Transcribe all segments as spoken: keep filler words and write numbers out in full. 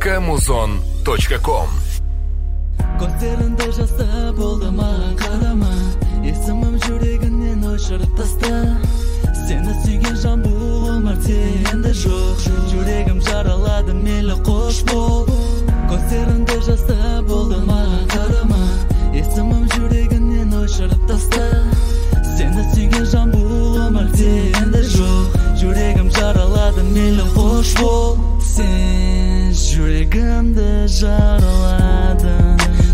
точка музон точка ком. Концертінде жаста болды маған қарама, есімім жүрегінен өшіріп таста. Сені сүйген жан бұл өмірде енді жоқ, жүрегім жаралады мейлі қош бол. Концертінде жаста болды маған қарама, есімім жүрегінен өшіріп таста. Сені сүйген жан бұл өмірде енді жоқ, жүрегім жаралады мейлі қош бол. Сен жүрегімді жараладың,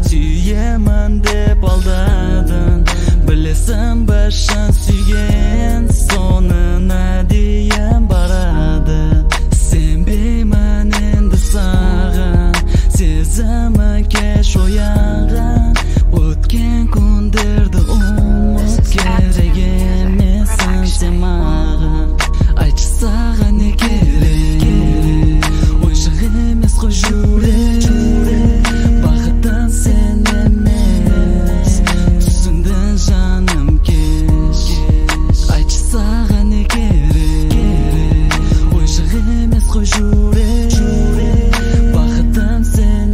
сүйемін деп алдадың. Білесің бе шын сүйген соңына дейін барады. Сенбеймін енді саған, сезімі кеш оянған. Өткен күндерді ұмыт, керек емессің сен маған. Айтшы саған не керек, ойшық емес қой жүрек. Бақытың сен емес, түсіндің жаным кеш. Айтшы саған не керек, ойшық емес қой жүрек. Бақытың сен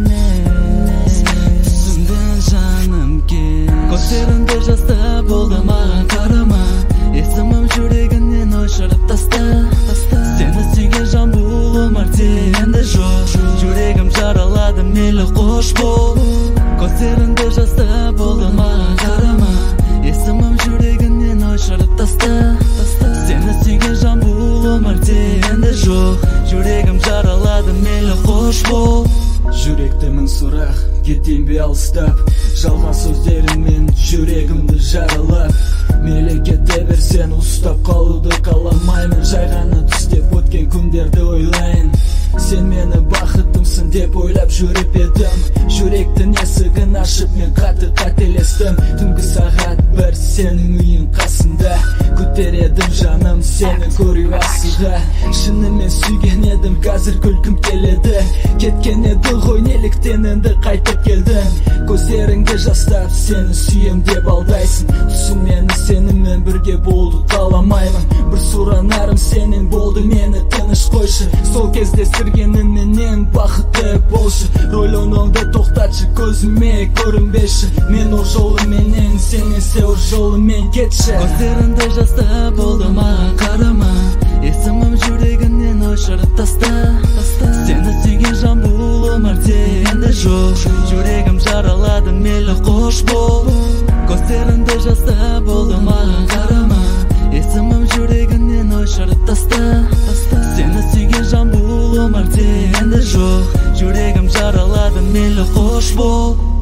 емес, түсіндің жаным кеш. Концертінде жаста болды маған қарама, есімім жүрегінен өшіріп таста. Сені сүйген жан бұл өмірде енді жоқ, жүрегім жаралады мейлі қош бол. Концертінде жаста болды маған қарама, есімім жүрегінен өшіріп таста. Сені сүйген жан бұл өмірде енді жоқ, жүрегім жаралады мейлі қош бол. Жүректе мың сұрақ, кетейін бе алыстап, жалған сөздеріңмен жүрегімді жаралап. Мейлі кете берсен, ұстап қалуды қаламаймын. Жай ғана түстеп өткен күндерді ойлайын. Сен мені бақытымсың деп ойлап жүріп едім. Жүректің есігін ашып мен қаты қателестім. Түнгі сағат бір сенің үйің қасында, күтер едім жаным сені көру асыға. Шынымен сүйген едім, қазір күлкім келеді. Кеткен еді ғой неліктен енді қайтып келдің. Көздеріңді жастап сені сүйем деп алдайсың. Түсін мені сенімен бірге болды қаламаймын. Бір сұранарым сенен болды, мені тыныш қойшы. Сол кезде сүргенін менен бақытты болшы. Рөл ойнауды тоқтатшы, көзіме көрінбеші. Мен ол жолыменен, сен есе ол жолымен кетші. Концертінде жаста болды маған қарама, есімім жүрегінен өшіріп таста. Сені сүйген жан бұл өмірде енді жоқ, жүрегім жаралады мейлі қош бол. Концертінде жаста болды маған қарама, есімім жүрегінен өшіріп таста. Сені сүйген жан бұл өмірде енді жоқ, жүрегім жаралады мейлі қош бол.